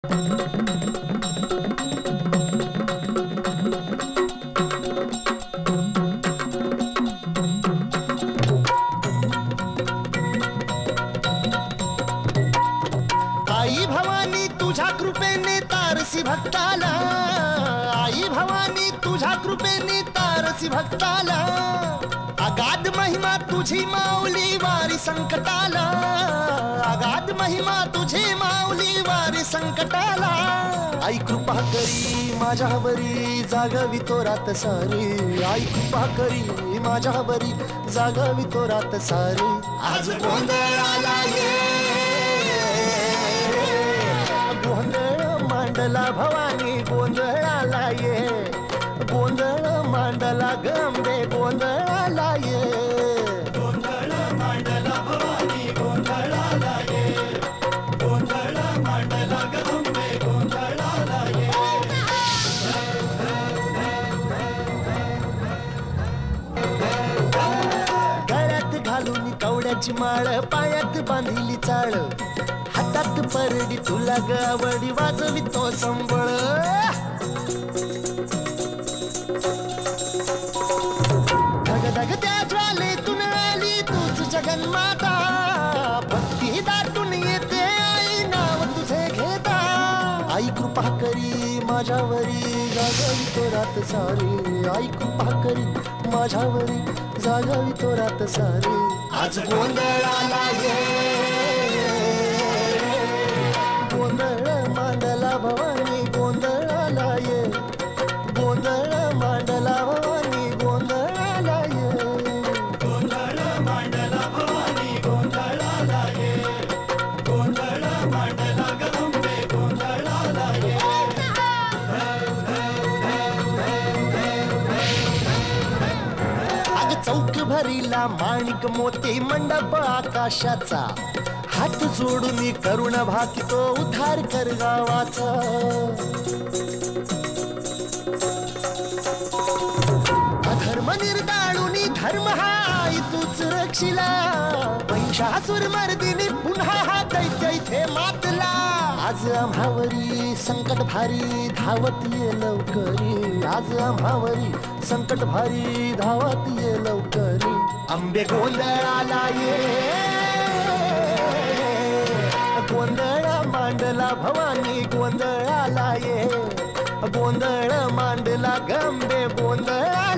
आई भवानी तुझ्या कृपेने तारसी भक्ताला, आई भवानी तुझ्या कृपेने तारसी भक्ताला, अगाध महिमा तुझी माऊली वारी संकटाला, अगाध महिमा तुझी माऊली वारी संकटाला। आई कृपा करी माझ्यावरी जागवी तो रात सारी, आई कृपा करी माझ्यावरी जागवी तो रात सारी। आज गोंधळाला ये गोंधळ मांडला भवानी, गोंधळाला ये गोंधळ मांडला गंबे, गोंधळाला ये गोंधळ मांडला भवानी, गोंधळाला ये गोंधळ मांडला गंबे, गोंधळाला ये। गळ्यात घालून कवड्याची माळ, पायात बांधिली चाळ, हातात परडी तुला गावडी वाजवी तो संबळ। धगधग त्या ज्वालेतून आली तूच जगन्माता, भक्ती दाटून येते आई नाव तुझे घेता। आई कृपा करी माझ्यावरी जागवी तो रात सारी, आई कृपा करी माझ्यावरी जागवी तो रात सारी। आज गोंधळाला ये गोंधळ मांडला भवानी, गोंधळाला ये गोंधळ मांडला भवानी, गोंधळाला ये गोंधळ मांडला भवानी, गोंधळाला ये गोंधळ मांडला गंबे, गोंधळाला ये। अग चौक भरीला माणिक मोती मंडप आकाशाचा, हात जोडून करुण भाकितो उद्धार कर गावाचा। अधर्म निर्दाळून धर्म हा आई तूच रक्षिला, महिषासुर मर्दिनी पुन्हा हा दैत्य इथे मातला। आज आम्हावरी संकट भारी धावत ये लवकरी, आज आम्हावरी संकट भारी धावत ये लवकरी। अंबे गोंधळाला ये गोंधळ मांडला भवानी, गोंधळाला ये गोंधळ मांडला गंबे, गोंधळा